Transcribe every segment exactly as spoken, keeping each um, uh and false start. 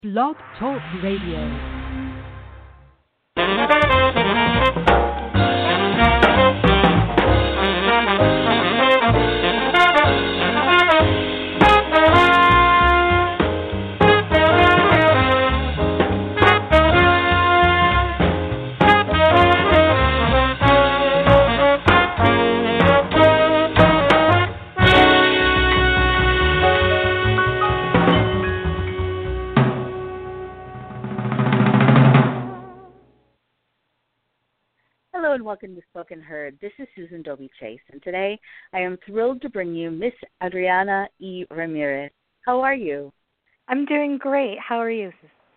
Blog Talk Radio. Hello and welcome to Spoken Heard. This is Susan Dobie Chase, and today I am thrilled to bring you Miss Adriana E. Ramirez. How are you? I'm doing great. How are you?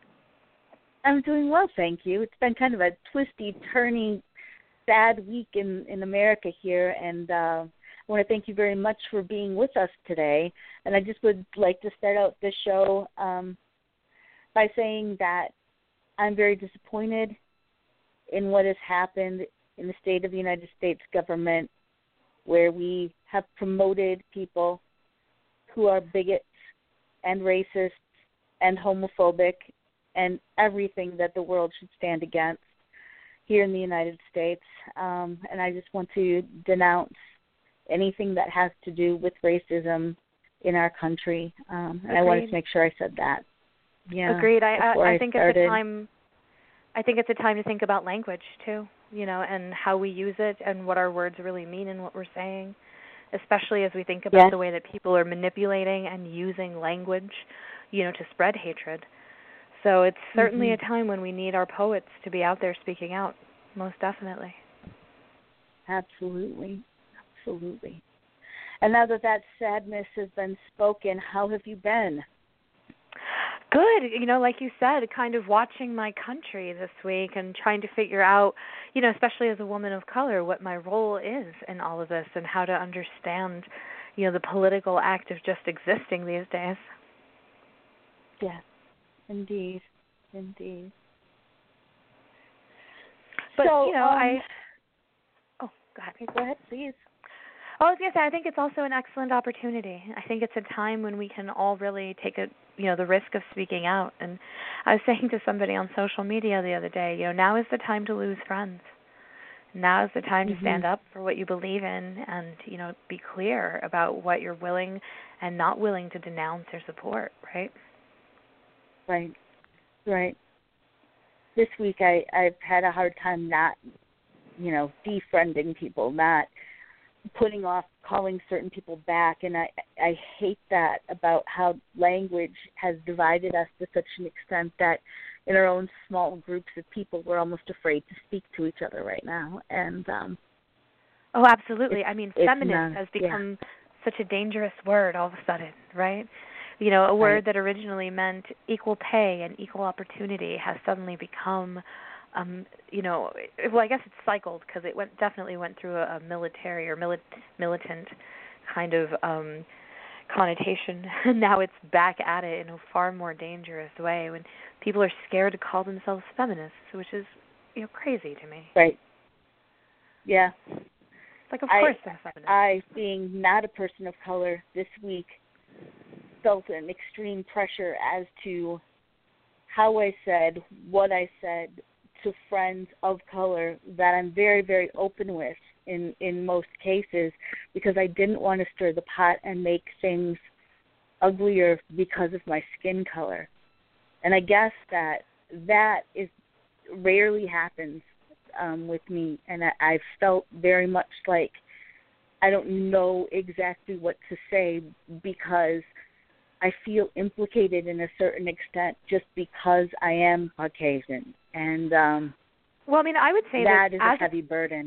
I'm doing well, thank you. It's been kind of a twisty, turny, sad week in, in America here, and uh, I want to thank you very much for being with us today. And I just would like to start out this show um, by saying that I'm very disappointed in what has happened in the state of the United States government, where we have promoted people who are bigots and racists and homophobic and everything that the world should stand against here in the United States. Um, and I just want to denounce anything that has to do with racism in our country. Um, and I wanted to make sure I said that. Yeah. Agreed. I, I, I think started. it's a time. I think it's a time to think about language too, you know, and how we use it and what our words really mean and what we're saying, especially as we think about yes. the way that people are manipulating and using language, you know, to spread hatred. So it's certainly mm-hmm. a time when we need our poets to be out there speaking out, most definitely. Absolutely. Absolutely. And now that that sadness has been spoken, how have you been? Good. You know, like you said, kind of watching my country this week and trying to figure out, you know, especially as a woman of color, what my role is in all of this and how to understand, you know, the political act of just existing these days. Yes, indeed. Indeed. But, so, you know, um, I... Oh, go ahead. Go ahead, please. Oh, I was going to say, I think it's also an excellent opportunity. I think it's a time when we can all really take a, you know, the risk of speaking out. And I was saying to somebody on social media the other day, you know, now is the time to lose friends. Now is the time mm-hmm. to stand up for what you believe in and, you know, be clear about what you're willing and not willing to denounce or support, right? Right, right. This week I, I've had a hard time not, you know, defriending people, not putting off calling certain people back, and I I hate that about how language has divided us to such an extent that in our own small groups of people we're almost afraid to speak to each other right now. And um, oh, absolutely. I mean, feminist not, has become yeah. such a dangerous word all of a sudden, right? You know, a word right. that originally meant equal pay and equal opportunity has suddenly become Um, you know, well, I guess it's cycled because it went definitely went through a, a military or milit, militant kind of um, connotation. Now it's back at it in a far more dangerous way when people are scared to call themselves feminists, which is, you know, crazy to me. Right. Yeah. It's like, of I, course they're feminists. I, being not a person of color this week, felt an extreme pressure as to how I said, what I said, to friends of color that I'm very, very open with in, in most cases, because I didn't want to stir the pot and make things uglier because of my skin color. And I guess that that is rarely happens um, with me, and I, I've felt very much like I don't know exactly what to say because I feel implicated in a certain extent just because I am Caucasian. And um, well, I mean, I would say that, that is as a heavy burden.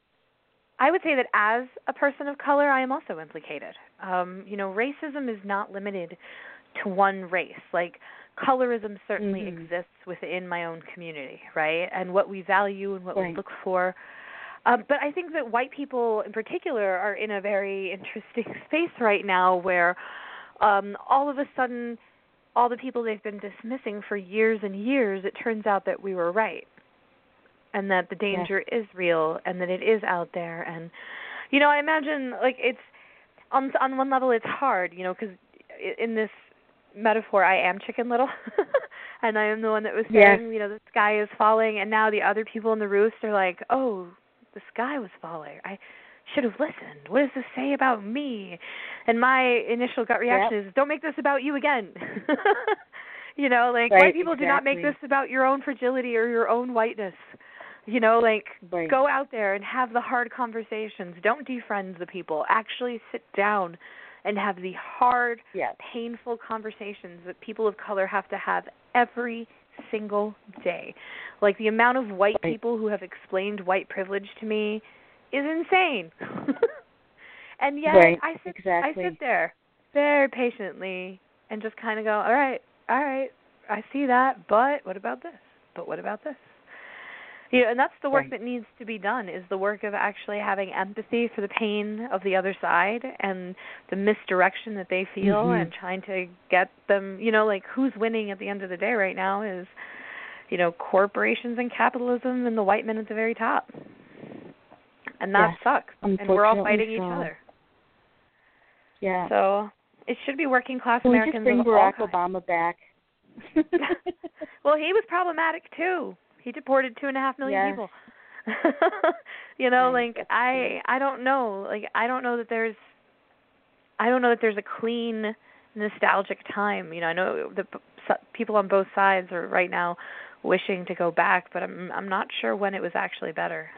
I would say that as a person of color, I am also implicated. Um, you know, racism is not limited to one race. Like, colorism certainly mm-hmm. exists within my own community, right? And what we value and what right. we look for. Um, but I think that white people in particular are in a very interesting space right now where um, all of a sudden, all the people they've been dismissing for years and years, it turns out that we were right and that the danger yes. is real and that it is out there. And, you know, I imagine, like, it's, on on one level it's hard, you know, because in this metaphor, I am Chicken Little. and I am the one that was Yes. saying, you know, the sky is falling, and now the other people in the roost are like, oh, the sky was falling. I should have listened. What does this say about me? And my initial gut reaction Yep. is, don't make this about you again. You know, like, Right, white people exactly. do not make this about your own fragility or your own whiteness. You know, like, right. go out there and have the hard conversations. Don't defriend the people. Actually sit down and have the hard, yes. painful conversations that people of color have to have every single day. Like, the amount of white right. people who have explained white privilege to me is insane. And yet right. I sit exactly. I sit there very patiently and just kind of go, all right, all right, I see that, but what about this? But what about this? You know, and that's the work right. that needs to be done, is the work of actually having empathy for the pain of the other side and the misdirection that they feel, mm-hmm. and trying to get them, you know, like, who's winning at the end of the day right now is, you know, corporations and capitalism and the white men at the very top. And that yes. sucks. And we're all fighting so. each other. Yeah. So it should be working class Can Americans. We just bring of Barack all Obama back. Well, he was problematic too. He deported two and a half million yes. people. You know, right. like I, I don't know. Like I don't know that there's, I don't know that there's a clean, nostalgic time. You know, I know the people on both sides are right now wishing to go back, but I'm, I'm not sure when it was actually better.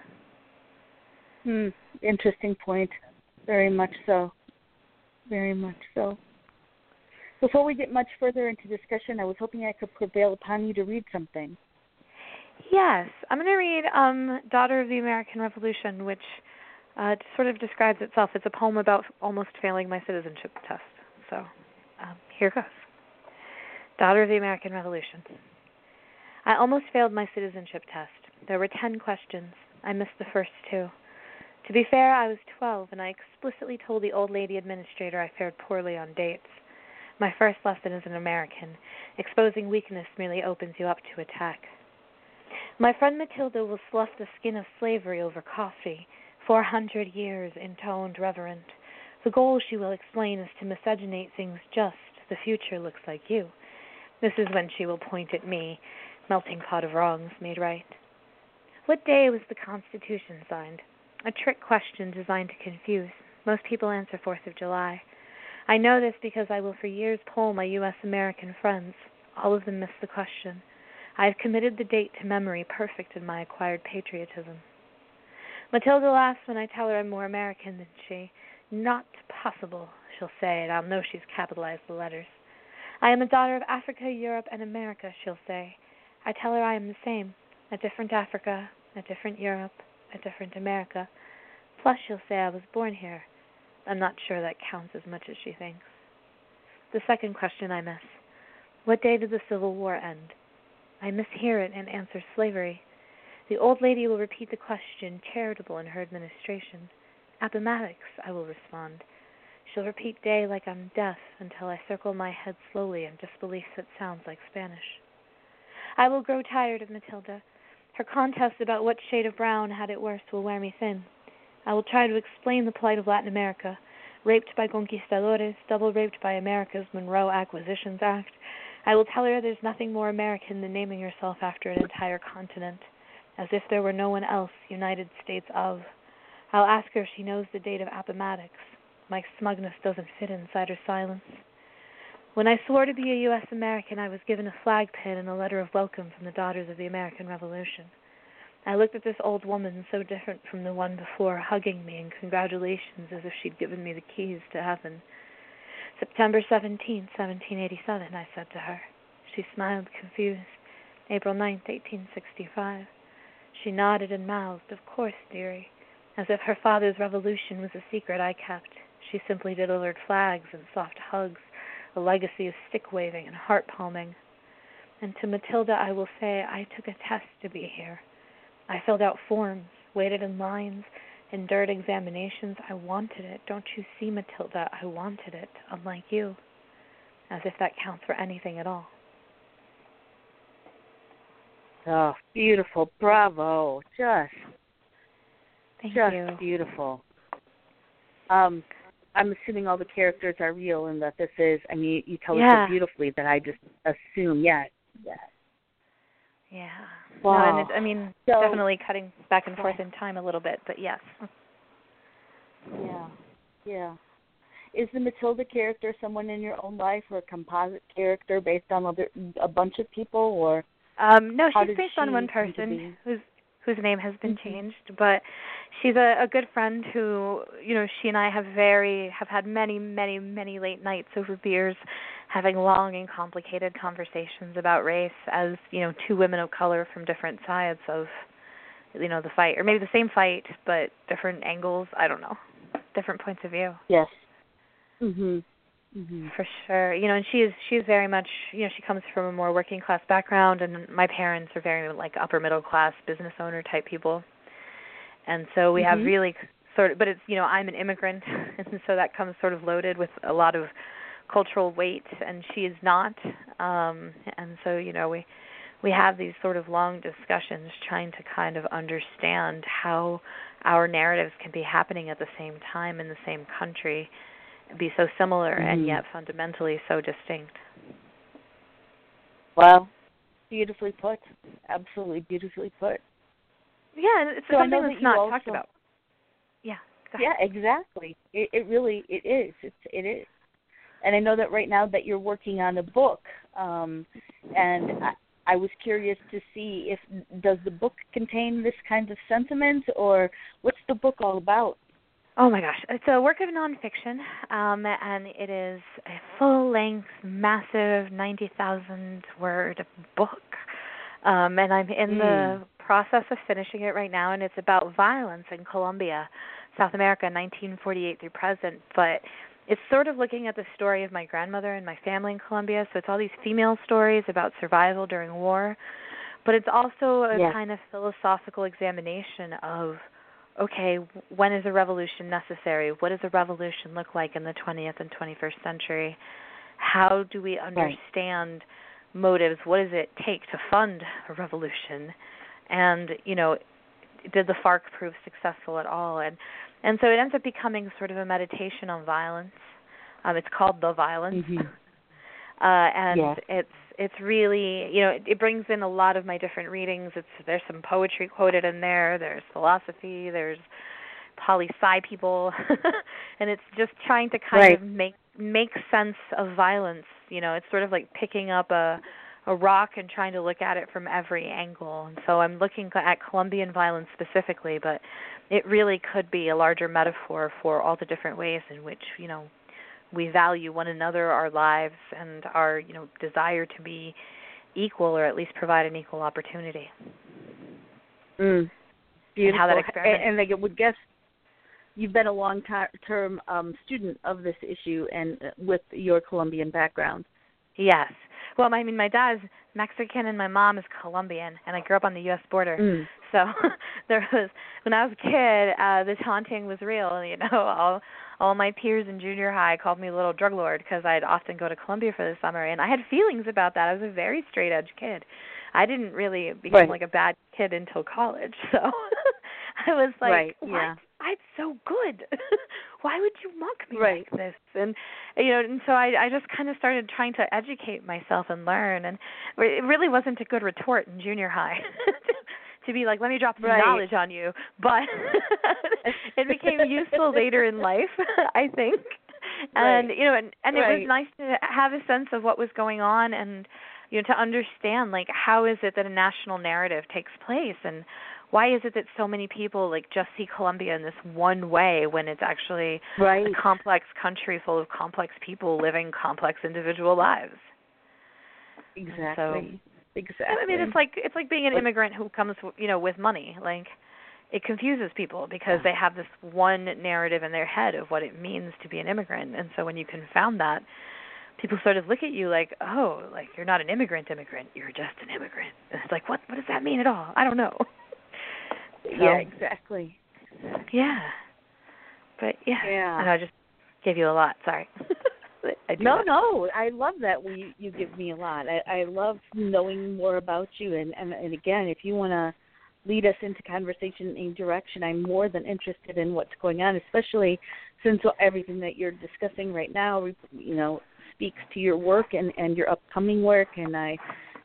Hmm. Interesting point. Very much so. Very much so. Before we get much further into discussion, I was hoping I could prevail upon you to read something. Yes. I'm going to read um, Daughter of the American Revolution, which uh, sort of describes itself. It's a poem about almost failing my citizenship test. So um, here goes. Daughter of the American Revolution. I almost failed my citizenship test. There were ten questions. I missed the first two. To be fair, I was twelve, and I explicitly told the old lady administrator I fared poorly on dates. My first lesson as an American. Exposing weakness merely opens you up to attack. My friend Matilda will slough the skin of slavery over coffee. Four hundred years, intoned reverent. The goal, she will explain, is to miscegenate things just. The future looks like you. This is when she will point at me. Melting pot of wrongs made right. What day was the Constitution signed? A trick question designed to confuse. Most people answer fourth of July. I know this because I will for years poll my U S American friends. All of them miss the question. I have committed the date to memory, perfect in my acquired patriotism. Matilda laughs when I tell her I'm more American than she. Not possible, she'll say, and I'll know she's capitalized the letters. I am a daughter of Africa, Europe, and America, she'll say. I tell her I am the same, a different Africa, a different Europe, a different America. Plus, she'll say I was born here. I'm not sure that counts as much as she thinks. The second question I miss. What day did the Civil War end? I mishear it and answer slavery. The old lady will repeat the question, charitable in her administration. Appomattox, I will respond. She'll repeat day like I'm deaf until I circle my head slowly in disbelief that sounds like Spanish. I will grow tired of Matilda. Her contests about what shade of brown had it worse will wear me thin. I will try to explain the plight of Latin America, raped by conquistadores, double-raped by America's Monroe Acquisitions Act. I will tell her there's nothing more American than naming yourself after an entire continent, as if there were no one else United States of. I'll ask her if she knows the date of Appomattox. My smugness doesn't fit inside her silence. When I swore to be a U S American, I was given a flag pin and a letter of welcome from the Daughters of the American Revolution. I looked at this old woman, so different from the one before, hugging me in congratulations as if she'd given me the keys to heaven. September seventeenth, seventeen eighty-seven, I said to her. She smiled, confused. April ninth, eighteen sixty-five. She nodded and mouthed, of course, dearie, as if her father's revolution was a secret I kept. She simply delivered flags and soft hugs, a legacy of stick-waving and heart-palming. And to Matilda I will say I took a test to be here. I filled out forms, waited in lines, endured examinations. I wanted it. Don't you see, Matilda? I wanted it, unlike you. As if that counts for anything at all. Oh, beautiful. Bravo. Just, Thank just you. beautiful. Um, I'm assuming all the characters are real and that this is, I mean, you tell yeah. us so beautifully that I just assume, yeah, yeah. Yeah. Wow. No, and it's, I mean, so, definitely cutting back and forth in time a little bit, but yes. Yeah. Yeah. Is the Matilda character someone in your own life, or a composite character based on other, a bunch of people, or? Um, no, how she's did based she on one come to person be? whose whose name has been Mm-hmm. changed, but she's a, a good friend who, you know, she and I have very have had many, many, many late nights over beers, having long and complicated conversations about race as, you know, two women of color from different sides of, you know, the fight, or maybe the same fight but different angles. I don't know, different points of view. Yes. Mhm. Mhm. For sure. You know, and she is she is very much, you know, she comes from a more working class background, and my parents are very like upper middle class business owner type people. And so we have Mhm. really sort of, but it's, you know, I'm an immigrant, and so that comes sort of loaded with a lot of cultural weight, and she is not. Um and so, you know, we we have these sort of long discussions trying to kind of understand how our narratives can be happening at the same time in the same country, be so similar mm-hmm. and yet fundamentally so distinct. Well, beautifully put. Absolutely beautifully put. Yeah, it's so something that that's not also, talked about. Yeah. Yeah, exactly. It, it really it is. It's it is. And I know that right now that you're working on a book, um, and I, I was curious to see if does the book contain this kind of sentiment, or what's the book all about? Oh my gosh, it's a work of nonfiction, um, and it is a full-length, massive, ninety thousand word book. Um, and I'm in mm. the process of finishing it right now, and it's about violence in Colombia, South America, nineteen forty-eight through present. But it's sort of looking at the story of my grandmother and my family in Colombia. So it's all these female stories about survival during war, but it's also a yes. kind of philosophical examination of, okay, when is a revolution necessary? What does a revolution look like in the twentieth and twenty-first century? How do we understand right. motives? What does it take to fund a revolution? And, you know, did the FARC prove successful at all? And and so it ends up becoming sort of a meditation on violence. Um, it's called The Violence. Mm-hmm. Uh, and yeah. it's it's really, you know, it, it brings in a lot of my different readings. It's there's some poetry quoted in there. There's philosophy. There's poli-sci people, and it's just trying to kind right. of make make sense of violence. You know, it's sort of like picking up a a rock and trying to look at it from every angle. And so I'm looking at Colombian violence specifically, but it really could be a larger metaphor for all the different ways in which, you know, we value one another, our lives, and our, you know, desire to be equal, or at least provide an equal opportunity. Mm. Beautiful. And how that experiment. And, and I would guess you've been a long-term um, student of this issue, and uh, with your Colombian background. Yes. Well, I mean, my dad's Mexican and my mom is Colombian, and I grew up on the U S border. Mm. So there was, when I was a kid, uh, the taunting was real. You know, all all my peers in junior high called me a little drug lord because I'd often go to Colombia for the summer, and I had feelings about that. I was a very straight edge kid. I didn't really become right. like a bad kid until college. So I was like, right. what? Yeah. I'm so good. Why would you mock me right. like this? And you know, and so I, I just kind of started trying to educate myself and learn. And it really wasn't a good retort in junior high to be like, let me drop some right. knowledge on you. But it became useful later in life, I think. And right. you know, and, and right. it was nice to have a sense of what was going on, and you know, to understand like how is it that a national narrative takes place, and why is it that so many people like just see Colombia in this one way when it's actually right. a complex country full of complex people living complex individual lives? Exactly. So, exactly. I mean, it's like it's like being an immigrant who comes, you know, with money. Like, it confuses people because yeah. they have this one narrative in their head of what it means to be an immigrant, and so when you confound that, people sort of look at you like, oh, like you're not an immigrant immigrant, you're just an immigrant. And it's like, what? What does that mean at all? I don't know. So, yeah, exactly. Yeah. But, yeah. Yeah. And I just gave you a lot. Sorry. I do no, that. no. I love that we, you give me a lot. I, I love knowing more about you. And, and, and again, if you want to lead us into conversation in a direction, I'm more than interested in what's going on, especially since everything that you're discussing right now, you know, speaks to your work and, and your upcoming work. And I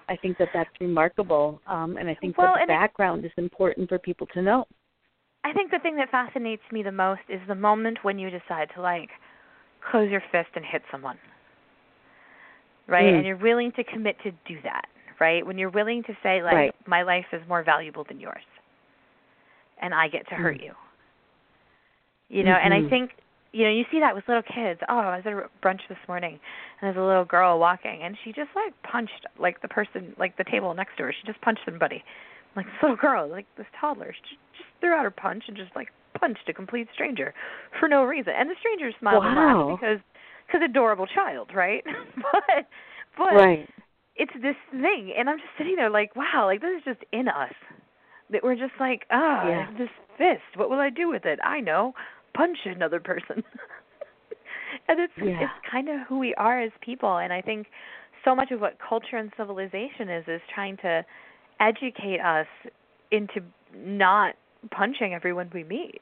I think that that's remarkable, um, and I think well, that the and background it, is important for people to know. I think the thing that fascinates me the most is the moment when you decide to, like, close your fist and hit someone, right? Mm. And you're willing to commit to do that, right? When you're willing to say, like, right. my life is more valuable than yours, and I get to hurt mm. you. You know, mm-hmm. and I think, you know, you see that with little kids. Oh, I was at a brunch this morning, and there's a little girl walking, and she just, like, punched, like, the person, like, the table next to her. She just punched somebody. Like, this little girl, like, this toddler, she just threw out her punch and just, like, punched a complete stranger for no reason. And the stranger smiled wow. and laughed because, because adorable child, right? but, but right. it's this thing, and I'm just sitting there like, wow, like, this is just in us. That we're just like, ah, yeah. this fist, what will I do with it? I know. Punch another person. and it's yeah. it's kind of who we are as people, and I think so much of what culture and civilization is is trying to educate us into not punching everyone we meet.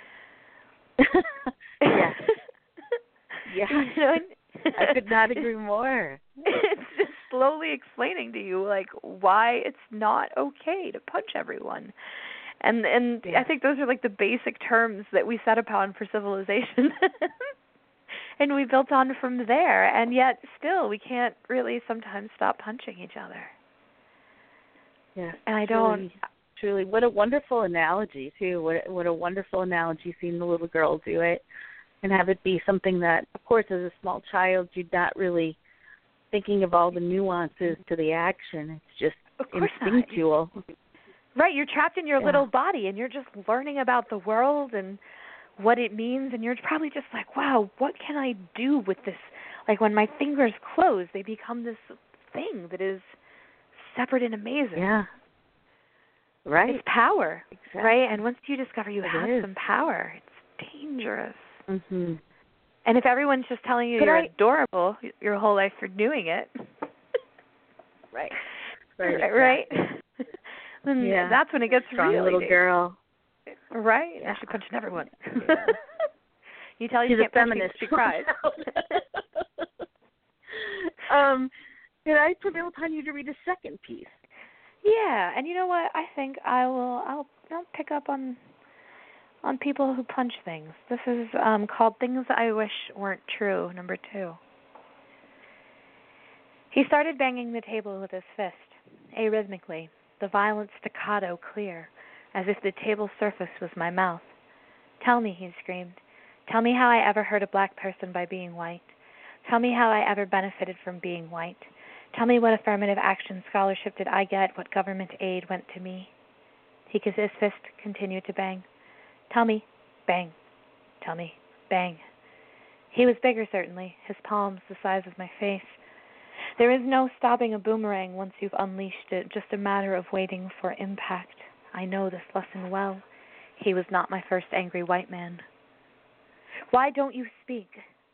yeah. yeah. You know, I could not agree more. It's just slowly explaining to you, like, why it's not okay to punch everyone. And and yeah. I think those are, like, the basic terms that we set upon for civilization. And we built on from there. And yet, still, we can't really sometimes stop punching each other. Yeah. And I truly, don't... Truly. What a wonderful analogy, too. What, what a wonderful analogy, seeing the little girl do it. And have it be something that, of course, as a small child, you're not really thinking of all the nuances to the action. It's just instinctual. Not. Right, you're trapped in your yeah. little body, and you're just learning about the world and what it means, and you're probably just like, wow, what can I do with this? Like, when my fingers close, they become this thing that is separate and amazing. Yeah. Right. It's power, exactly. right? And once you discover you it have is. some power, it's dangerous. Mm-hmm. And if everyone's just telling you Could you're I... adorable your whole life for doing it. right. Right. Right? Exactly. then yeah. that's when it gets Strong really little dangerous. girl. Right? Yeah. She's punching everyone. Yeah. You tell her She's you can't a feminist. Punch people, she cries. um, did I prevail upon you to read a second piece? Yeah, and you know what? I think I will. I'll, I'll pick up on on people who punch things. This is um, called "Things I Wish Weren't True." Number two. He started banging the table with his fist, arrhythmically, the violent staccato clear, as if the table's surface was my mouth. "Tell me," he screamed. "Tell me how I ever hurt a black person by being white. Tell me how I ever benefited from being white. Tell me what affirmative action scholarship did I get, what government aid went to me." He, his fist continued to bang. "Tell me." Bang. "Tell me." Bang. He was bigger, certainly, his palms the size of my face. There is no stopping a boomerang once you've unleashed it, just a matter of waiting for impact. I know this lesson well. He was not my first angry white man. "Why don't you speak?"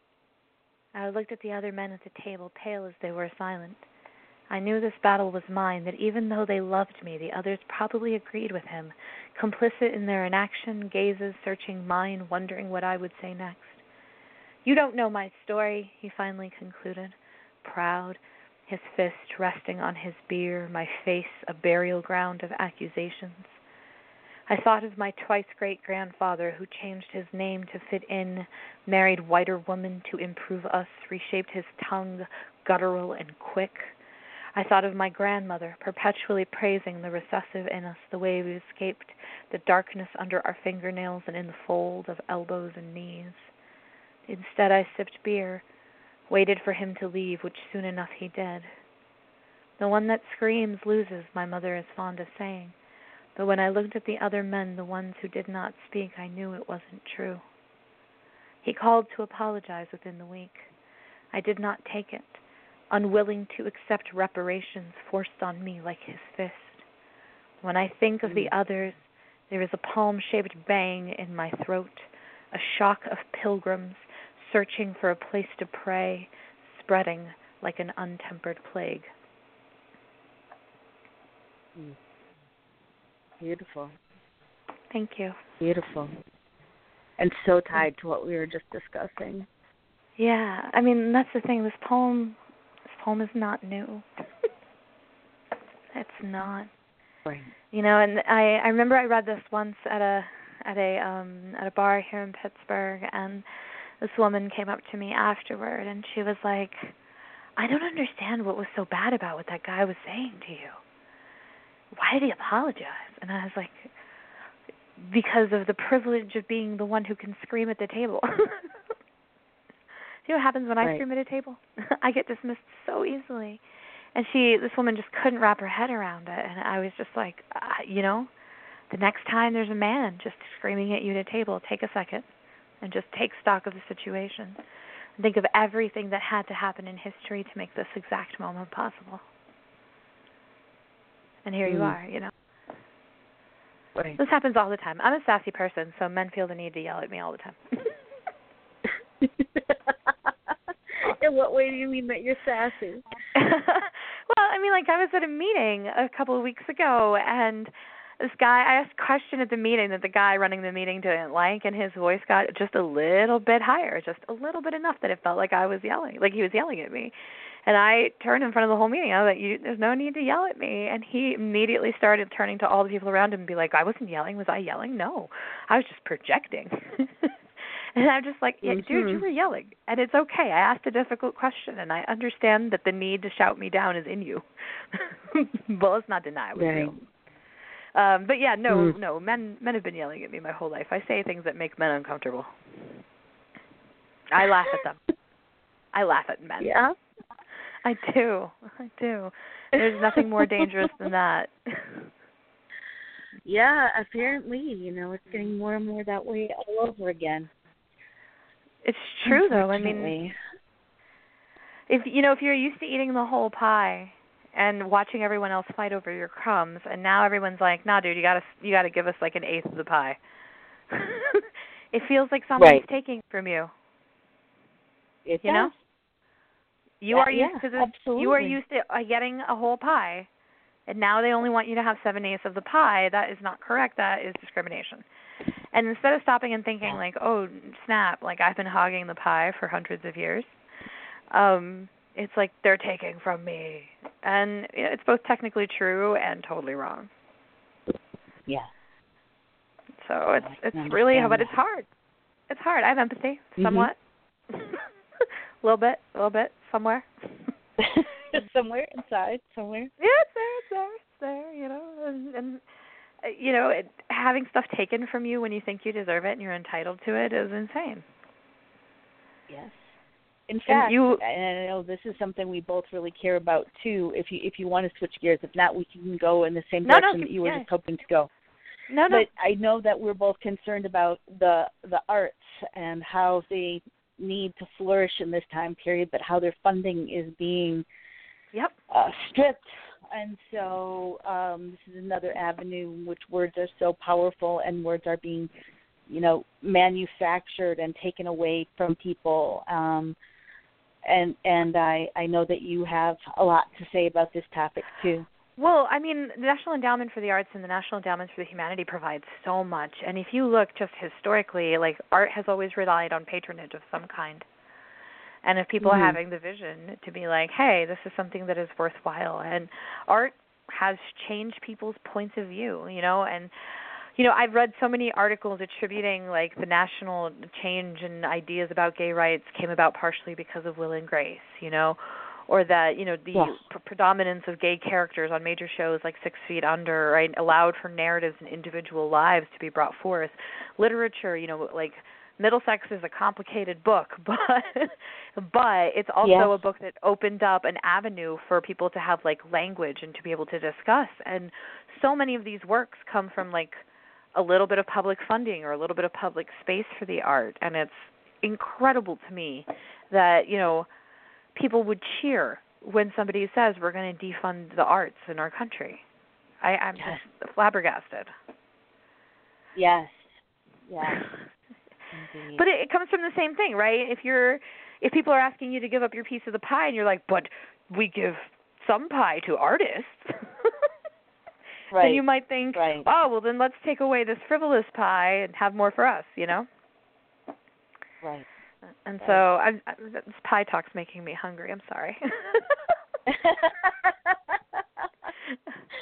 I looked at the other men at the table, pale as they were silent. I knew this battle was mine, that even though they loved me, the others probably agreed with him, complicit in their inaction, gazes searching mine, wondering what I would say next. "You don't know my story," he finally concluded, proud, his fist resting on his bier, my face a burial ground of accusations. I thought of my twice-great-grandfather who changed his name to fit in, married whiter woman to improve us, reshaped his tongue, guttural and quick. I thought of my grandmother, perpetually praising the recessive in us, the way we escaped the darkness under our fingernails and in the fold of elbows and knees. Instead, I sipped beer, waited for him to leave, which soon enough he did. "The one that screams loses," my mother is fond of saying. But when I looked at the other men, the ones who did not speak, I knew it wasn't true. He called to apologize within the week. I did not take it, unwilling to accept reparations forced on me like his fist. When I think of the others, there is a palm-shaped bang in my throat, a shock of pilgrims searching for a place to pray, spreading like an untempered plague. Mm. Beautiful. Thank you. Beautiful. And so tied to what we were just discussing. Yeah, I mean, that's the thing. This poem, this poem is not new. not. Right. You know, and I I remember I read this once at a at a um at a bar here in Pittsburgh, and this woman came up to me afterward, and she was like, I don't understand what was so bad about what that guy was saying to you. Why did he apologize? And I was like, because of the privilege of being the one who can scream at the table. You know what happens when I right. scream at a table? I get dismissed so easily. And she, this woman just couldn't wrap her head around it. And I was just like, uh, you know, the next time there's a man just screaming at you at a table, take a second and just take stock of the situation. And think of everything that had to happen in history to make this exact moment possible. And here mm. you are, you know. Right. This happens all the time. I'm a sassy person, so men feel the need to yell at me all the time. In what way do you mean that you're sassy? Well, I mean, like I was at a meeting a couple of weeks ago, and this guy, I asked a question at the meeting that the guy running the meeting didn't like, and his voice got just a little bit higher, just a little bit enough that it felt like I was yelling, like he was yelling at me. And I turned in front of the whole meeting. I was like, you, there's no need to yell at me. And he immediately started turning to all the people around him and be like, I wasn't yelling. Was I yelling? No. I was just projecting. And I'm just like, yeah, mm-hmm. dude, you were yelling. And it's okay. I asked a difficult question, and I understand that the need to shout me down is in you. But let's not deny it was right. real. Um, but, yeah, no, mm. no, men men have been yelling at me my whole life. I say things that make men uncomfortable. I laugh at them. I laugh at men. Yeah? I do. I do. There's nothing more dangerous than that. Yeah, apparently, you know, it's getting more and more that way all over again. It's true, though. I mean, if you know, if you're used to eating the whole pie and watching everyone else fight over your crumbs, and now everyone's like, "Nah, dude, you gotta, you gotta give us like an eighth of the pie." It feels like someone's right. taking from you. It you does. know, you that, are used yeah, to this. You are used to uh, getting a whole pie, and now they only want you to have seven eighths of the pie. That is not correct. That is discrimination. And instead of stopping and thinking like, oh, snap, like I've been hogging the pie for hundreds of years, um, it's like they're taking from me. And you know, it's both technically true and totally wrong. Yeah. So it's it's really, but it's hard. It's hard. I have empathy, somewhat. Mm-hmm. A little bit, a little bit, somewhere. Somewhere inside, somewhere. Yeah, it's there, it's there, it's there, you know, and, and you know, it, having stuff taken from you when you think you deserve it and you're entitled to it is insane. Yes. In fact, you, and I know this is something we both really care about too. If you if you want to switch gears, if not, we can go in the same no, direction no, that you were yeah. just hoping to go. No, no. But I know that we're both concerned about the the arts and how they need to flourish in this time period, but how their funding is being yep. uh, stripped. And so um, this is another avenue in which words are so powerful and words are being, you know, manufactured and taken away from people. Um, and and I, I know that you have a lot to say about this topic too. Well, I mean, the National Endowment for the Arts and the National Endowment for the Humanities provides so much. And if you look just historically, like art has always relied on patronage of some kind. And if people mm-hmm. are having the vision to be like, hey, this is something that is worthwhile. And art has changed people's points of view, you know. And, you know, I've read so many articles attributing, like, the national change and ideas about gay rights came about partially because of Will and Grace, you know. Or that, you know, the yes. pr- predominance of gay characters on major shows like Six Feet Under, right, allowed for narratives and individual lives to be brought forth. Literature, you know, like Middlesex is a complicated book, but but it's also yes. a book that opened up an avenue for people to have, like, language and to be able to discuss. And so many of these works come from, like, a little bit of public funding or a little bit of public space for the art. And it's incredible to me that, you know, people would cheer when somebody says we're going to defund the arts in our country. I, I'm yes. just flabbergasted. Yes. Yes. Indeed. But it, it comes from the same thing, right? If you're, if people are asking you to give up your piece of the pie, and you're like, but we give some pie to artists, right. then you might think, right. oh, well, then let's take away this frivolous pie and have more for us, you know? Right. And so I'm, I, this pie talk's making me hungry. I'm sorry.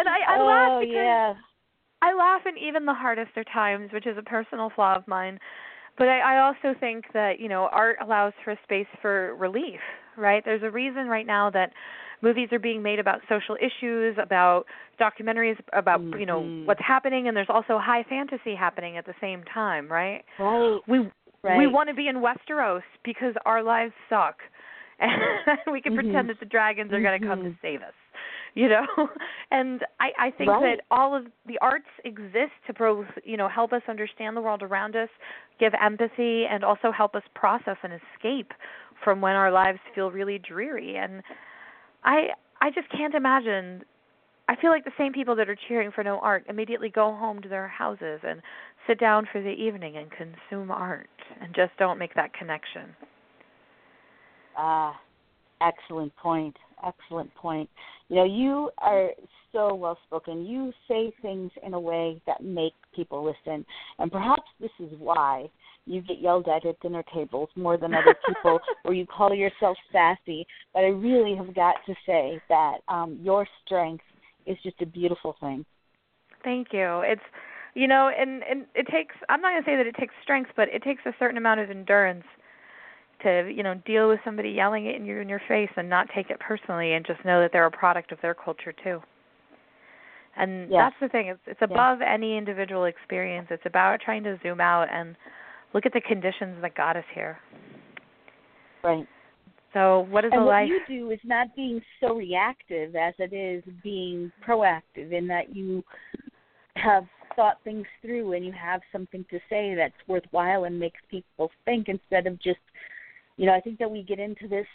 And I, I oh, laugh because yeah. I laugh in even the hardest of times, which is a personal flaw of mine. But I, I also think that, you know, art allows for a space for relief, right? There's a reason right now that movies are being made about social issues, about documentaries about, mm-hmm. you know, what's happening, and there's also high fantasy happening at the same time, right? Right. We right. we want to be in Westeros because our lives suck. And we can mm-hmm. pretend that the dragons are mm-hmm. going to come to save us, you know? And I, I think right. that all of the arts exist to, pro, you know, help us understand the world around us, give empathy, and also help us process and escape from when our lives feel really dreary. And I I just can't imagine. I feel like the same people that are cheering for no art immediately go home to their houses and sit down for the evening and consume art and just don't make that connection. Ah, excellent point. Excellent point. You know, you are so well spoken. You say things in a way that make people listen. And perhaps this is why you get yelled at at dinner tables more than other people, or you call yourself sassy. But I really have got to say that um, your strength is just a beautiful thing. Thank you. It's, you know, and, and it takes, I'm not going to say that it takes strength, but it takes a certain amount of endurance to, you know, deal with somebody yelling at you in your face and not take it personally and just know that they're a product of their culture too. And yes. that's the thing. It's, it's above yes. any individual experience. It's about trying to zoom out and look at the conditions that got us here. Right. So what is and the what life? you do is not being so reactive as it is being proactive, in that you have thought things through and you have something to say that's worthwhile and makes people think, instead of just, you know, I think that we get into this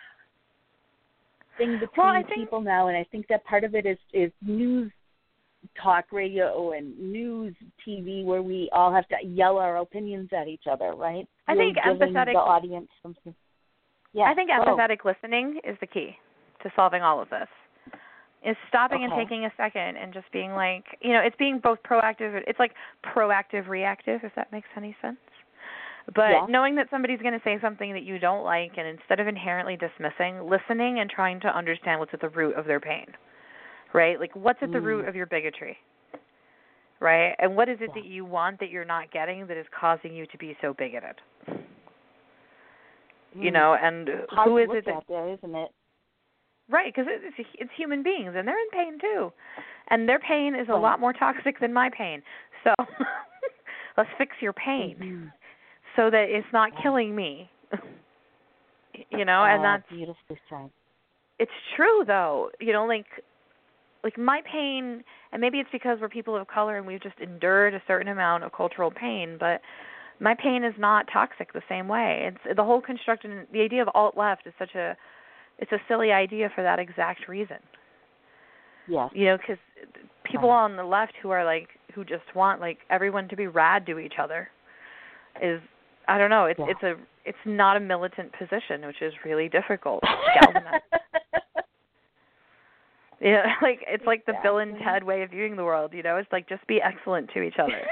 thing between well, I think, people now, and I think that part of it is, is news talk radio and news T V, where we all have to yell our opinions at each other, right? I really think giving empathetic, the audience something. Yeah, I think empathetic oh. listening is the key to solving all of this. Is stopping okay. and taking a second and just being like, you know, it's being both proactive. It's like proactive, reactive, if that makes any sense. But yeah. knowing that somebody's going to say something that you don't like, and instead of inherently dismissing, listening and trying to understand what's at the root of their pain, right? Like, what's at the mm. root of your bigotry, right? And what is it yeah. that you want that you're not getting that is causing you to be so bigoted? Mm. You know, and Hard who to is look it that... at there, isn't it? Right, because it's, it's human beings, and they're in pain too. And their pain is a right. lot more toxic than my pain. So let's fix your pain mm-hmm. so that it's not yeah. killing me. You know, oh, and that's... beautifully said. It's true, though. You know, like, like my pain, and maybe it's because we're people of color and we've just endured a certain amount of cultural pain, but my pain is not toxic the same way. It's the whole construction, the idea of alt-left is such a... It's a silly idea for that exact reason. Yes. You know, because people right. on the left who are like, who just want like everyone to be rad to each other is, I don't know, it's yeah. it's a it's not a militant position, which is really difficult to galvanize. Yeah, like it's like the exactly. Bill and Ted way of viewing the world. You know, it's like just be excellent to each other.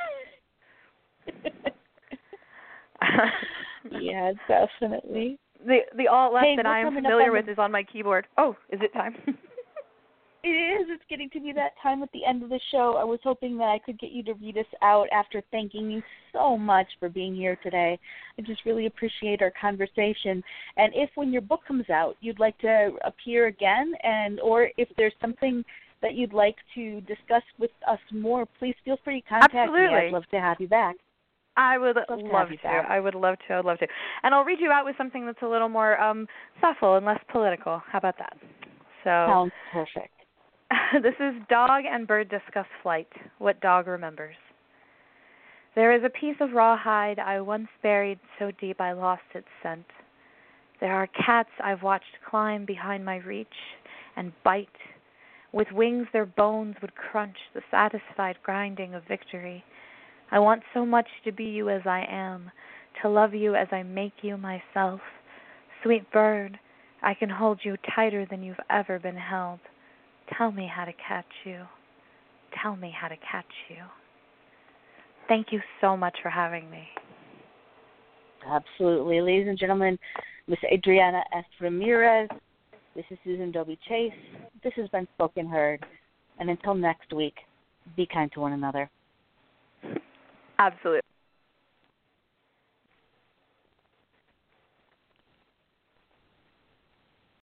Yeah, definitely. The the alt left hey, that I am familiar with the... is on my keyboard. Oh, is it time? It is. It's getting to be that time at the end of the show. I was hoping that I could get you to read us out after thanking you so much for being here today. I just really appreciate our conversation. And if when your book comes out, you'd like to appear again, and or if there's something that you'd like to discuss with us more, please feel free to contact Absolutely. me. I'd love to have you back. I would love, love to. love to. I would love to. I'd love to. And I'll read you out with something that's a little more um, thoughtful and less political. How about that? So sounds perfect. This is Dog and Bird Discuss Flight, What Dog Remembers. There is a piece of rawhide I once buried so deep I lost its scent. There are cats I've watched climb behind my reach and bite. With wings their bones would crunch, the satisfied grinding of victory. I want so much to be you as I am, to love you as I make you myself. Sweet bird, I can hold you tighter than you've ever been held. Tell me how to catch you. Tell me how to catch you. Thank you so much for having me. Absolutely. Ladies and gentlemen, Miss Adriana S. Ramirez, this is Susan Dobie Chase. This has been Spoken Heard. And until next week, be kind to one another. Absolutely.